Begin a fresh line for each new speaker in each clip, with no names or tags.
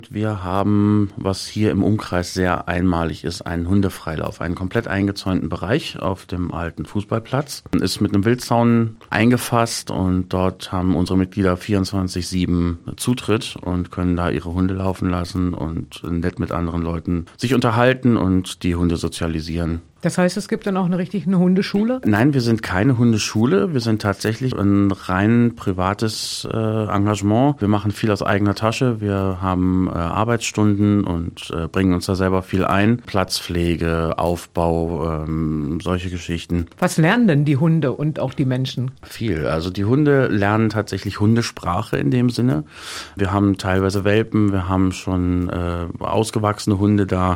Wir haben, was hier im Umkreis sehr einmalig ist, einen Hundefreilauf, einen komplett eingezäunten Bereich auf dem alten Fußballplatz. Ist mit einem Wildzaun eingefasst und dort haben unsere Mitglieder 24/7 Zutritt und können da ihre Hunde laufen lassen und nett mit anderen Leuten sich unterhalten und die Hunde sozialisieren.
Das heißt, es gibt dann auch eine richtige Hundeschule?
Nein, wir sind keine Hundeschule. Wir sind tatsächlich ein rein privates Engagement. Wir machen viel aus eigener Tasche. Wir haben Arbeitsstunden und bringen uns da selber viel ein. Platzpflege, Aufbau, solche Geschichten.
Was lernen denn die Hunde und auch die Menschen?
Viel. Also die Hunde lernen tatsächlich Hundesprache in dem Sinne. Wir haben teilweise Welpen, wir haben schon ausgewachsene Hunde da.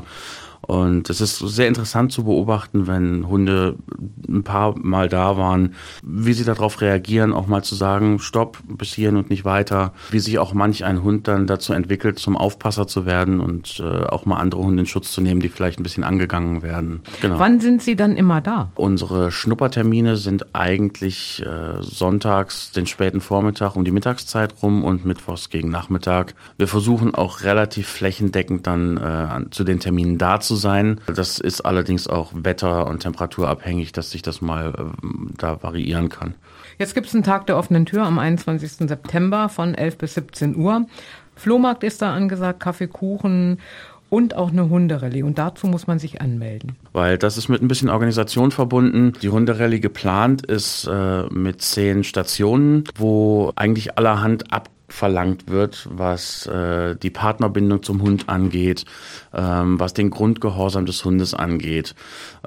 Und es ist sehr interessant zu beobachten, wenn Hunde ein paar Mal da waren, wie sie darauf reagieren, auch mal zu sagen, stopp, bis hierhin und nicht weiter. Wie sich auch manch ein Hund dann dazu entwickelt, zum Aufpasser zu werden und auch mal andere Hunde in Schutz zu nehmen, die vielleicht ein bisschen angegangen werden. Genau.
Wann sind Sie dann immer da?
Unsere Schnuppertermine sind eigentlich sonntags den späten Vormittag um die Mittagszeit rum und mittwochs gegen Nachmittag. Wir versuchen auch relativ flächendeckend dann zu den Terminen da zu sein. Das ist allerdings auch wetter- und temperaturabhängig, dass sich das mal da variieren kann.
Jetzt gibt es einen Tag der offenen Tür am 21. September von 11 bis 17 Uhr. Flohmarkt ist da angesagt, Kaffee, Kuchen und auch eine Hunderallye. Und dazu muss man sich anmelden.
Weil das ist mit ein bisschen Organisation verbunden. Die Hunderallye geplant ist mit 10 Stationen, wo eigentlich allerhand abverlangt wird, was die Partnerbindung zum Hund angeht, was den Grundgehorsam des Hundes angeht.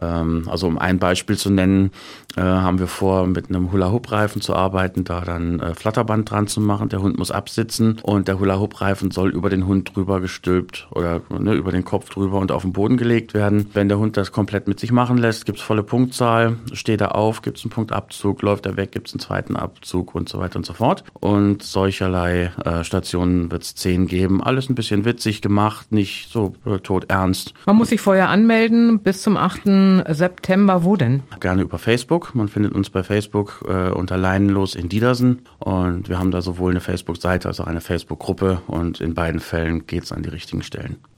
Also um ein Beispiel zu nennen, haben wir vor, mit einem Hula-Hoop-Reifen zu arbeiten, da dann Flatterband dran zu machen. Der Hund muss absitzen und der Hula-Hoop-Reifen soll über den Hund drüber gestülpt oder über den Kopf drüber und auf den Boden gelegt werden. Wenn der Hund das komplett mit sich machen lässt, gibt es volle Punktzahl, steht er auf, gibt es einen Punktabzug, läuft er weg, gibt es einen zweiten Abzug und so weiter und so fort. Und solcherlei Stationen wird es 10 geben. Alles ein bisschen witzig gemacht, nicht so todernst.
Man muss sich vorher anmelden bis zum 8. September. Wo denn?
Gerne über Facebook. Man findet uns bei Facebook unter Leinenlos in Diedersen. Und wir haben da sowohl eine Facebook-Seite als auch eine Facebook-Gruppe. Und in beiden Fällen geht es an die richtigen Stellen.